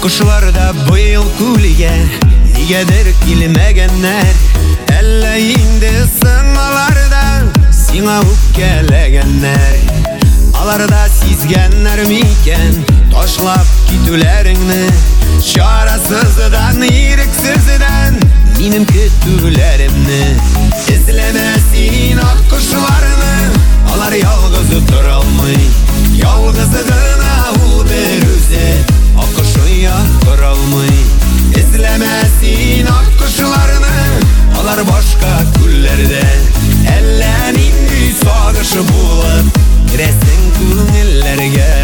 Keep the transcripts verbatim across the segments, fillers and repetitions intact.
Akışlarda bıyıl kulge nigedir kilmegenler. Elle indi sыңalarda sina ukelegenler. Alarda sizgenler miken taşlap kitülerini. Şarasızdan, iriksizden minim kütülerimni. İzlemesin akışlarını, alar yalgızı duralmay. Yalgızıdına ul bir üze, akışı yakıralmay. İzlemesin akışlarını, alar başka küllerde. Ellen indi sağışı bulup giresin küngillerge.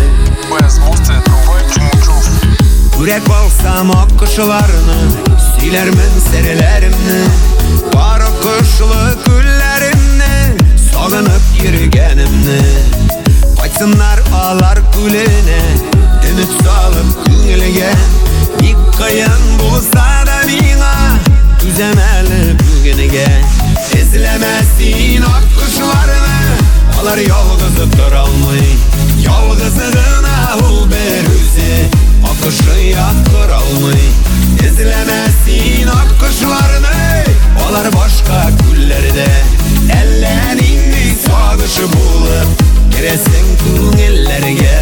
Yürek balsam akışlarını, silermen serilerimni. Var akışlı küllerimni, sağınıp yürgenimni. Kaçsınlar ağlar külüne, ümit salıp küngilge. Bir kıyın bulsa da bina, düzemeli bugünge. İzlemesin akışlarını, alar yalgızı duralmay. Yalgızıdına ul bir üze, akışı yakıralmay. İzlemesin akışlarını, olar başka küllerde. Ellen indi sağışı bulup giresin küngillerge.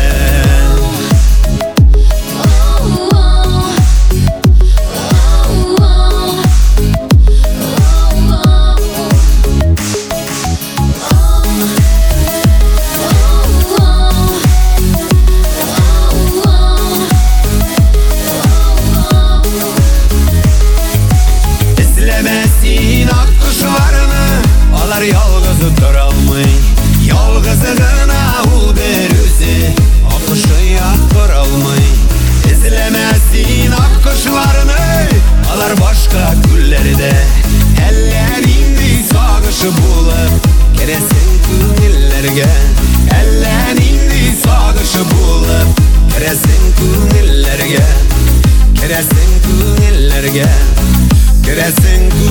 Yalgızı duralmay. Yalgızıdına ul bir üze, akışı yakıralmay. İzlemesin akışlarını, alar başka küllerde. Eller indi sağışı bulup giresin küngillerge. Eller indi sağışı bulup giresin küngillerge. Giresin küngillerge. Giresin küngillerge.